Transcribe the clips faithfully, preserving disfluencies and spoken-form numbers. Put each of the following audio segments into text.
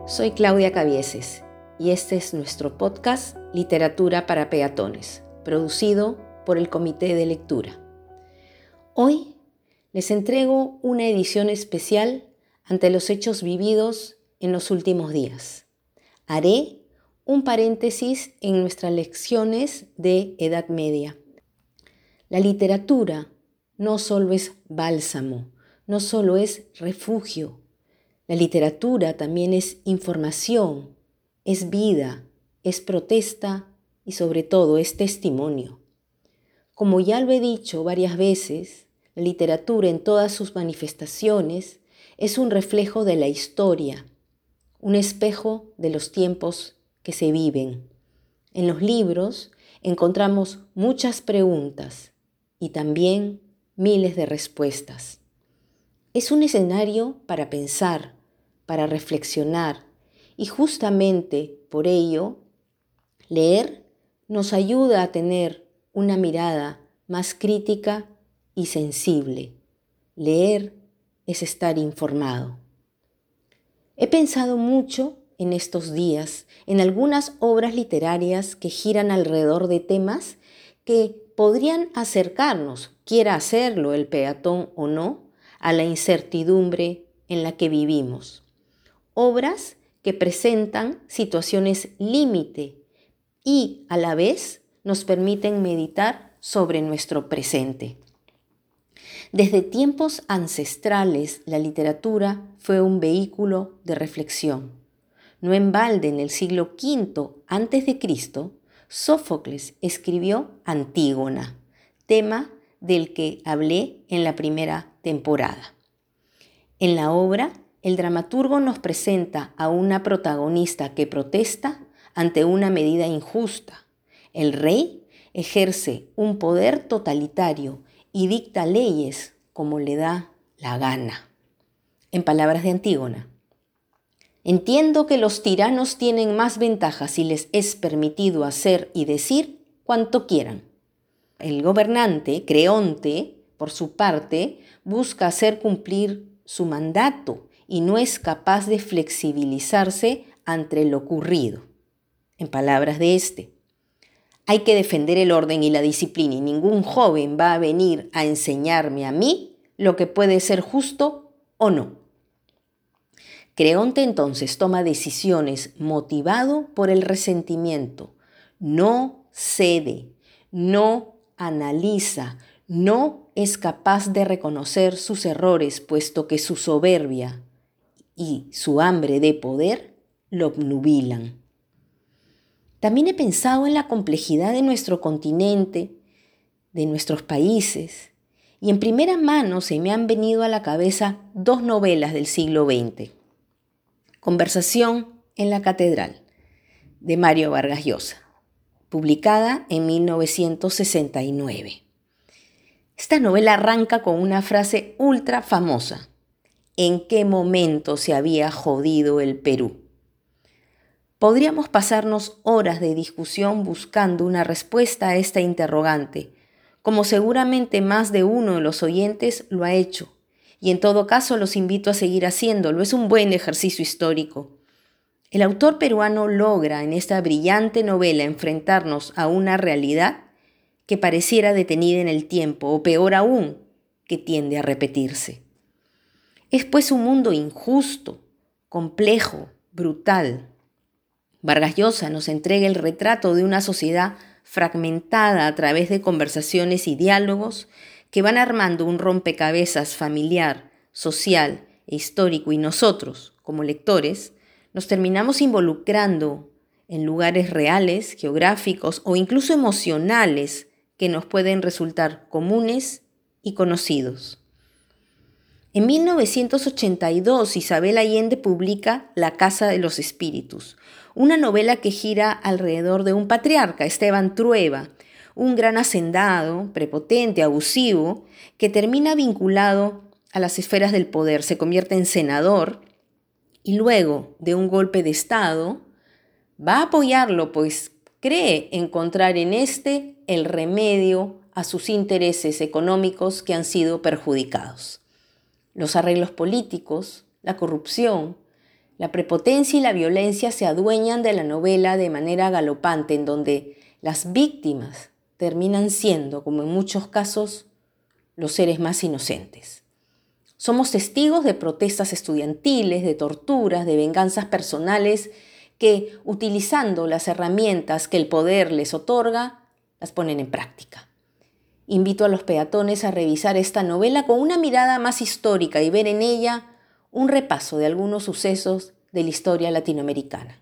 Soy Claudia Cabieses y este es nuestro podcast Literatura para Peatones, producido por el Comité de Lectura. Hoy les entrego una edición especial ante los hechos vividos en los últimos días. Haré un paréntesis en nuestras lecciones de Edad Media. La literatura no solo es bálsamo, no solo es refugio. La literatura también es información, es vida, es protesta y sobre todo es testimonio. Como ya lo he dicho varias veces, la literatura en todas sus manifestaciones es un reflejo de la historia, un espejo de los tiempos que se viven. En los libros encontramos muchas preguntas y también miles de respuestas. Es un escenario para pensar, para reflexionar, y justamente por ello, leer nos ayuda a tener una mirada más crítica y sensible. Leer es estar informado. He pensado mucho en estos días en algunas obras literarias que giran alrededor de temas que podrían acercarnos, quiera hacerlo el peatón o no, a la incertidumbre en la que vivimos. Obras que presentan situaciones límite y a la vez nos permiten meditar sobre nuestro presente. Desde tiempos ancestrales, la literatura fue un vehículo de reflexión. No en balde, en el siglo quinto antes de Cristo, Sófocles escribió Antígona, tema del que hablé en la primera temporada. En la obra, el dramaturgo nos presenta a una protagonista que protesta ante una medida injusta. El rey ejerce un poder totalitario y dicta leyes como le da la gana. En palabras de Antígona: entiendo que los tiranos tienen más ventajas si les es permitido hacer y decir cuanto quieran. El gobernante, Creonte, por su parte, busca hacer cumplir su mandato y no es capaz de flexibilizarse ante lo ocurrido. En palabras de este: hay que defender el orden y la disciplina y ningún joven va a venir a enseñarme a mí lo que puede ser justo o no. Creonte entonces toma decisiones motivado por el resentimiento. No cede, no analiza, no es capaz de reconocer sus errores, puesto que su soberbia y su hambre de poder lo obnubilan. También he pensado en la complejidad de nuestro continente, de nuestros países, y en primera mano se me han venido a la cabeza dos novelas del siglo veinte. Conversación en la Catedral, de Mario Vargas Llosa, publicada en mil novecientos sesenta y nueve. Esta novela arranca con una frase ultra famosa: ¿en qué momento se había jodido el Perú? Podríamos pasarnos horas de discusión buscando una respuesta a esta interrogante, como seguramente más de uno de los oyentes lo ha hecho, y en todo caso los invito a seguir haciéndolo. Es un buen ejercicio histórico. El autor peruano logra en esta brillante novela enfrentarnos a una realidad que pareciera detenida en el tiempo, o peor aún, que tiende a repetirse. Es pues un mundo injusto, complejo, brutal. Vargas Llosa nos entrega el retrato de una sociedad fragmentada a través de conversaciones y diálogos que van armando un rompecabezas familiar, social e histórico, y nosotros, como lectores, nos terminamos involucrando en lugares reales, geográficos o incluso emocionales que nos pueden resultar comunes y conocidos. En mil novecientos ochenta y dos, Isabel Allende publica La Casa de los Espíritus, una novela que gira alrededor de un patriarca, Esteban Trueba, un gran hacendado, prepotente, abusivo, que termina vinculado a las esferas del poder, se convierte en senador y luego de un golpe de Estado va a apoyarlo, pues cree encontrar en este el remedio a sus intereses económicos que han sido perjudicados. Los arreglos políticos, la corrupción, La prepotencia y la violencia se adueñan de la novela de manera galopante, en donde las víctimas terminan siendo, como en muchos casos, los seres más inocentes. Somos testigos de protestas estudiantiles, de torturas, de venganzas personales que, utilizando las herramientas que el poder les otorga, las ponen en práctica. Invito a los peatones a revisar esta novela con una mirada más histórica y ver en ella un repaso de algunos sucesos de la historia latinoamericana.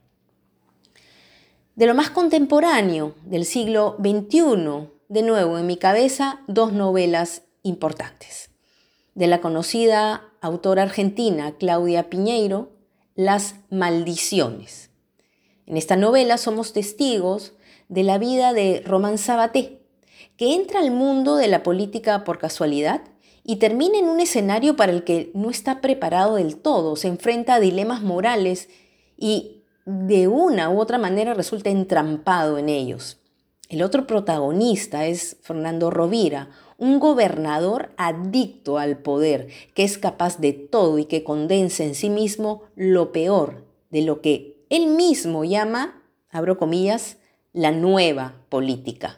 De lo más contemporáneo del siglo veintiuno, de nuevo en mi cabeza, dos novelas importantes. De la conocida autora argentina Claudia Piñeiro, Las Maldiciones. En esta novela somos testigos de la vida de Román Sabaté, que entra al mundo de la política por casualidad y termina en un escenario para el que no está preparado del todo, se enfrenta a dilemas morales y de una u otra manera resulta entrampado en ellos. El otro protagonista es Fernando Rovira, un gobernador adicto al poder, que es capaz de todo y que condensa en sí mismo lo peor de lo que él mismo llama, abro comillas, la nueva política.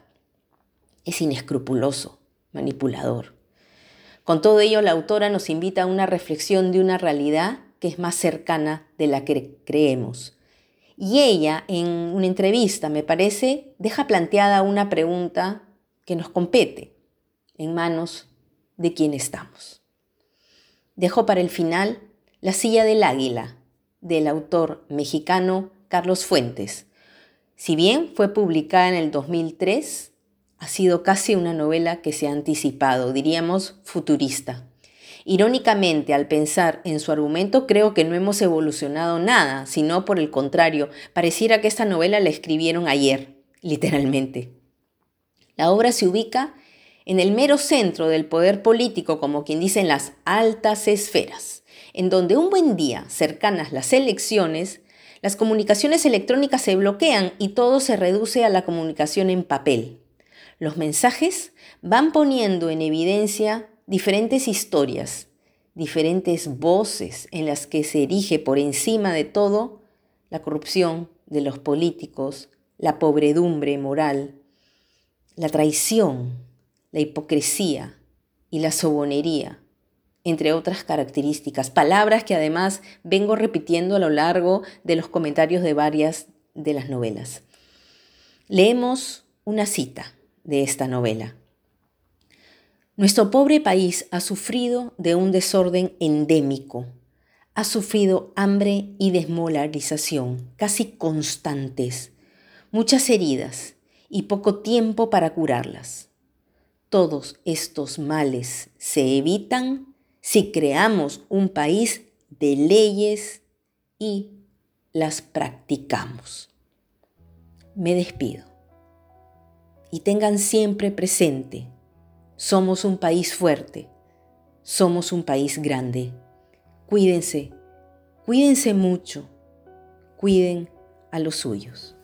Es inescrupuloso, manipulador. Con todo ello, la autora nos invita a una reflexión de una realidad que es más cercana de la que creemos. Y ella, en una entrevista, me parece, deja planteada una pregunta que nos compete. En manos de quién estamos. Dejo para el final La silla del águila, del autor mexicano Carlos Fuentes. Si bien fue publicada en el dos mil tres, ha sido casi una novela que se ha anticipado, diríamos futurista. Irónicamente, al pensar en su argumento, creo que no hemos evolucionado nada, sino por el contrario, pareciera que esta novela la escribieron ayer, literalmente. La obra se ubica en el mero centro del poder político, como quien dice en las altas esferas, en donde un buen día, cercanas las elecciones, las comunicaciones electrónicas se bloquean y todo se reduce a la comunicación en papel. Los mensajes van poniendo en evidencia diferentes historias, diferentes voces en las que se erige por encima de todo la corrupción de los políticos, la pobredumbre moral, la traición, la hipocresía y la sobonería, entre otras características, palabras que además vengo repitiendo a lo largo de los comentarios de varias de las novelas. Leemos una cita de esta novela. Nuestro pobre país ha sufrido de un desorden endémico, ha sufrido hambre y desmoralización casi constantes, muchas heridas y poco tiempo para curarlas. Todos estos males se evitan si creamos un país de leyes y las practicamos. Me despido. Y tengan siempre presente, somos un país fuerte, somos un país grande. Cuídense, cuídense mucho, cuiden a los suyos.